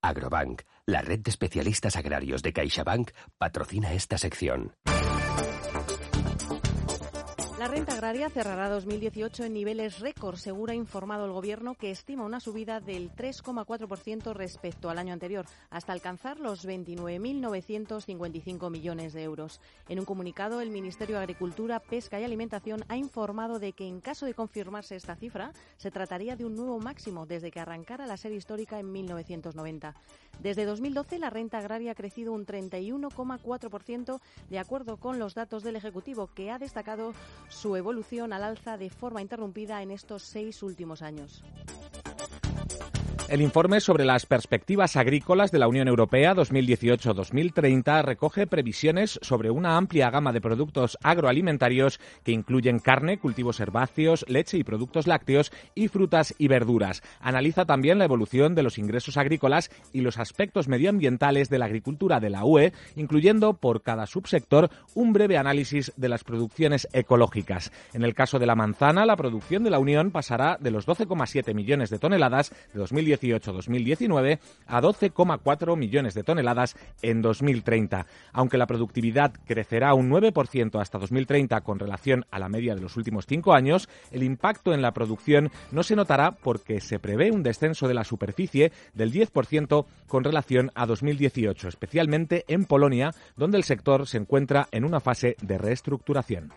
Agrobank, la red de especialistas agrarios de CaixaBank, patrocina esta sección. La renta agraria cerrará 2018 en niveles récord, según ha informado el Gobierno, que estima una subida del 3,4% respecto al año anterior, hasta alcanzar los 29.955 millones de euros. En un comunicado, el Ministerio de Agricultura, Pesca y Alimentación ha informado de que, en caso de confirmarse esta cifra, se trataría de un nuevo máximo desde que arrancara la serie histórica en 1990. Desde 2012, la renta agraria ha crecido un 31,4%, de acuerdo con los datos del Ejecutivo, que ha destacado su evolución al alza de forma interrumpida en estos 6 últimos años. El informe sobre las perspectivas agrícolas de la Unión Europea 2018-2030 recoge previsiones sobre una amplia gama de productos agroalimentarios que incluyen carne, cultivos herbáceos, leche y productos lácteos y frutas y verduras. Analiza también la evolución de los ingresos agrícolas y los aspectos medioambientales de la agricultura de la UE, incluyendo por cada subsector un breve análisis de las producciones ecológicas. En el caso de la manzana, la producción de la Unión pasará de los 12,7 millones de toneladas de 2018-2019 a 12,4 millones de toneladas en 2030. Aunque la productividad crecerá un 9% hasta 2030 con relación a la media de los últimos 5 años, el impacto en la producción no se notará porque se prevé un descenso de la superficie del 10% con relación a 2018, especialmente en Polonia, donde el sector se encuentra en una fase de reestructuración.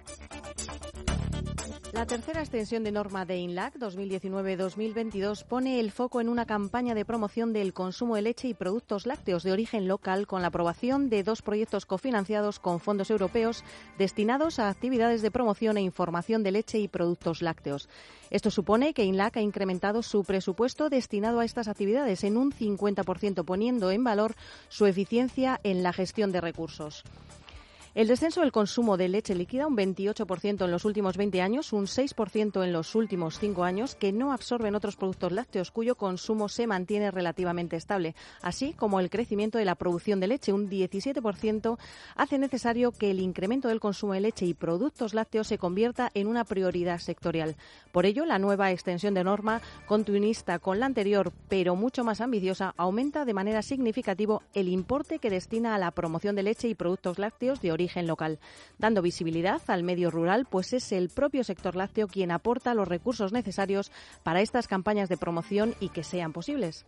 La tercera extensión de norma de INLAC 2019-2022 pone el foco en una campaña de promoción del consumo de leche y productos lácteos de origen local con la aprobación de 2 proyectos cofinanciados con fondos europeos destinados a actividades de promoción e información de leche y productos lácteos. Esto supone que INLAC ha incrementado su presupuesto destinado a estas actividades en un 50%, poniendo en valor su eficiencia en la gestión de recursos. El descenso del consumo de leche líquida, un 28% en los últimos 20 años, un 6% en los últimos 5 años, que no absorben otros productos lácteos cuyo consumo se mantiene relativamente estable, así como el crecimiento de la producción de leche, un 17%, hace necesario que el incremento del consumo de leche y productos lácteos se convierta en una prioridad sectorial. Por ello, la nueva extensión de norma, continuista con la anterior, pero mucho más ambiciosa, aumenta de manera significativa el importe que destina a la promoción de leche y productos lácteos de origen local, dando visibilidad al medio rural, pues es el propio sector lácteo quien aporta los recursos necesarios para estas campañas de promoción y que sean posibles.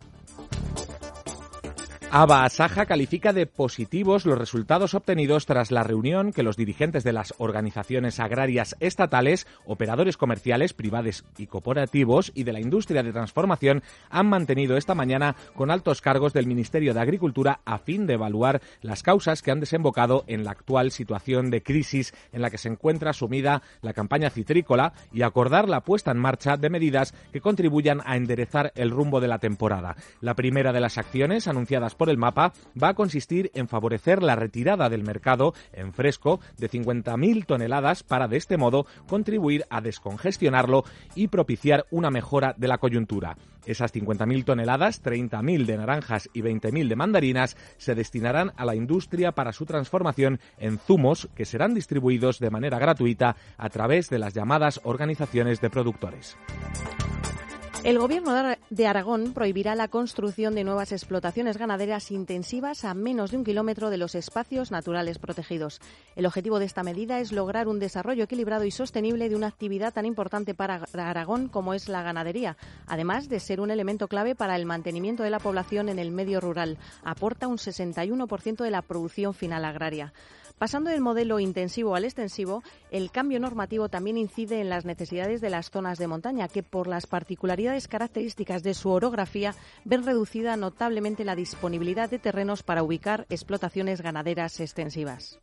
ABA Asaja califica de positivos los resultados obtenidos tras la reunión que los dirigentes de las organizaciones agrarias estatales, operadores comerciales, privados y cooperativos y de la industria de transformación han mantenido esta mañana con altos cargos del Ministerio de Agricultura a fin de evaluar las causas que han desembocado en la actual situación de crisis en la que se encuentra sumida la campaña citrícola y acordar la puesta en marcha de medidas que contribuyan a enderezar el rumbo de la temporada. La primera de las acciones anunciadas por el MAPA va a consistir en favorecer la retirada del mercado en fresco de 50.000 toneladas para de este modo contribuir a descongestionarlo y propiciar una mejora de la coyuntura. Esas 50.000 toneladas, 30.000 de naranjas y 20.000 de mandarinas, se destinarán a la industria para su transformación en zumos que serán distribuidos de manera gratuita a través de las llamadas organizaciones de productores. El Gobierno de Aragón prohibirá la construcción de nuevas explotaciones ganaderas intensivas a menos de 1 kilómetro de los espacios naturales protegidos. El objetivo de esta medida es lograr un desarrollo equilibrado y sostenible de una actividad tan importante para Aragón como es la ganadería, además de ser un elemento clave para el mantenimiento de la población en el medio rural. Aporta un 61% de la producción final agraria. Pasando del modelo intensivo al extensivo, el cambio normativo también incide en las necesidades de las zonas de montaña, que por las particularidades características de su orografía ven reducida notablemente la disponibilidad de terrenos para ubicar explotaciones ganaderas extensivas.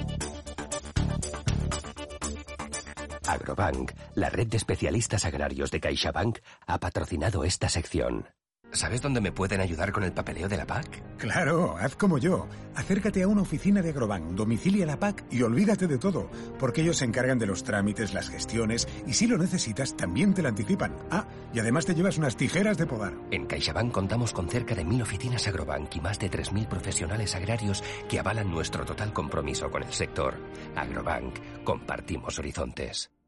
Agrobank, la red de especialistas agrarios de CaixaBank, ha patrocinado esta sección. ¿Sabes dónde me pueden ayudar con el papeleo de la PAC? Claro, haz como yo. Acércate a una oficina de Agrobank, domicilia la PAC y olvídate de todo, porque ellos se encargan de los trámites, las gestiones y si lo necesitas también te la anticipan. Ah, y además te llevas unas tijeras de podar. En CaixaBank contamos con cerca de 1.000 oficinas Agrobank y más de 3.000 profesionales agrarios que avalan nuestro total compromiso con el sector. Agrobank, compartimos horizontes.